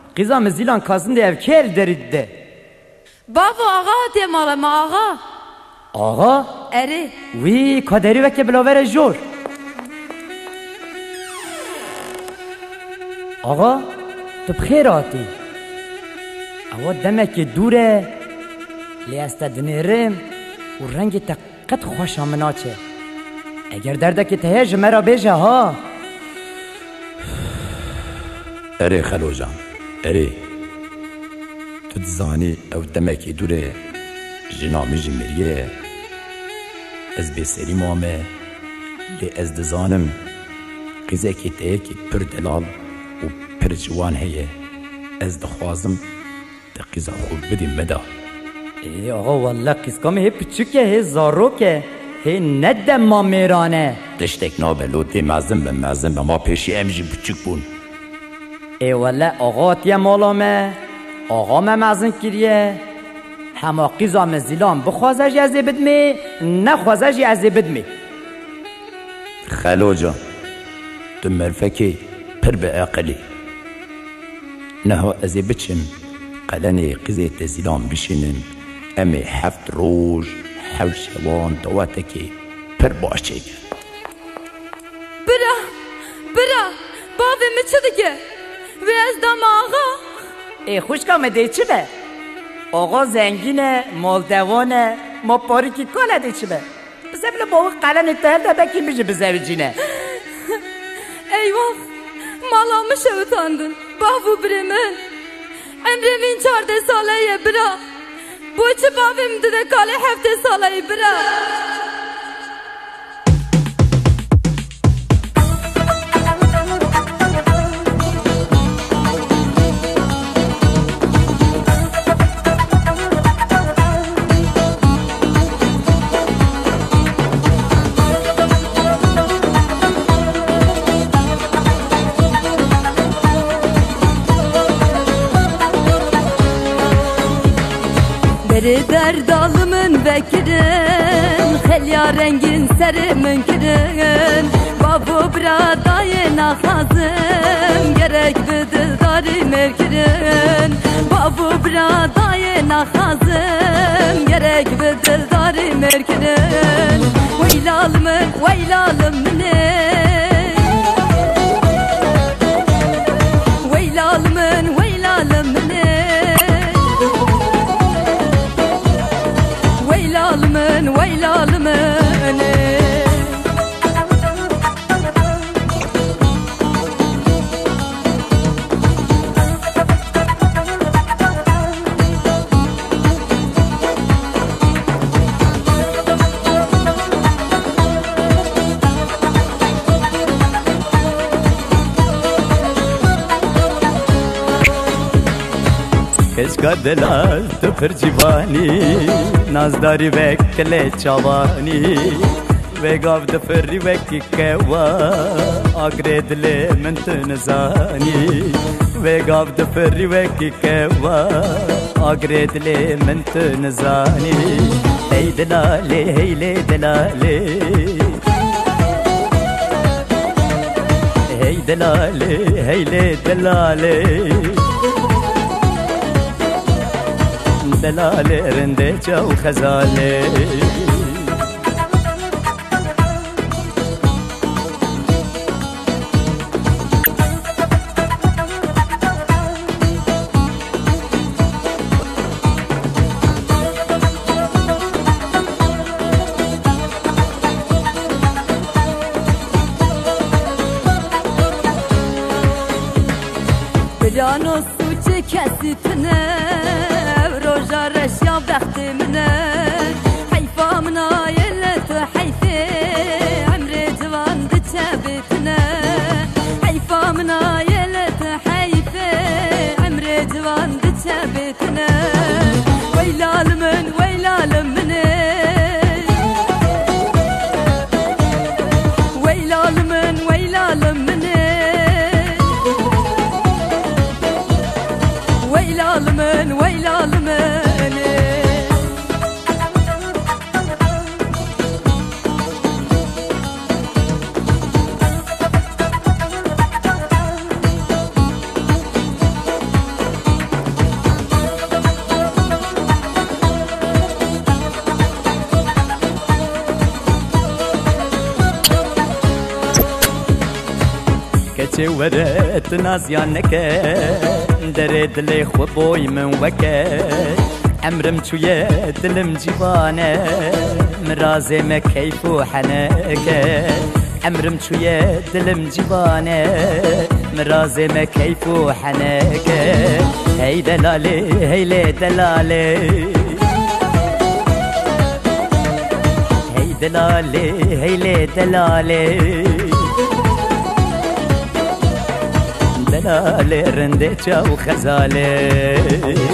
قیزا مزیلان کازن ده اف کل درید ده بابا آقا ده مالا ما آقا آقا؟ اره وی کادری وکه بلاور جور آقا تو بخیر آتی اوا دمک دوره لیسته دنیرم و رنگ تقت خوش آمناچه اگر دردک تهیج مرا بیجه ها اره خلو جان اره تو دزانی او دمکی دوره جنامی جمریه از بسری مامه لی از دزانم قیزه که تهیکی پر دلال و پر جوان هیه از دخوازم ده قیزه خوب بدیم بدا ای آقا والله قیزکامه هی پچکه هی زاروکه هی ندم ما میرانه دشتک نابلو دی مزم به مزم به ما پیشی امجی پچک بون ای والله آقا تیه مالامه آقا ممزن کریه همه قیزا مزیلان بخوازش یزی بدمی نخوازش یزی بدمی خلو جان تو مرفکی پر به اقلی نها ازی بچم قلنی قیزه تزیلان بشینن امی هفت روز حول شوان دواتکی پر باشه برا بابا می چه دیگه و از دام آقا ای خوشکامه دی چی به آقا زنگینه مالدوانه ما پاری که کاله دی چی به بزبله با او قلن تهل ده بکی میشه بزوجینه eyvah malamışa utandın babu bremen emremin 14 salaya bira bu içi babim de kale hafte salayı bira Beri derdalımın bekirin Helya rengin seri münkirin Babu bradayı nakazım Gerek bir dildari merkirin Babu bradayı nakazım Gerek bir dildari merkirin Veylalımın Keşka delal tu pir civani Nazdari ve kele çavani Ve gav de firri ve kikewa Agre dile min tu nizani Ve gav de firri ve kikewa Agre dile min tu nizani Hey delale hey le delale Hey delale hey le delale دلالي رنديجة وخزالي Bilano suçu kesitine رشيا بختي منه حيفا منا يلت حيفي عمري جوان دتشابتنا حيفا منا يلت حيفي عمري جوان دتشابتنا ويلال من ويلال من ويلال من ويلال من ويلال من ويلال من چه ورت نازیان نکه در دل خو بوی من وکه عمرم چویه دلم جیوانه مرازه ما کیف و حنکه عمرم چویه دلم جیوانه مرازه ما کیف و حنکه هی دلاله هی دلاله هی دلاله هی دلاله دلاله رنده چاو خزاله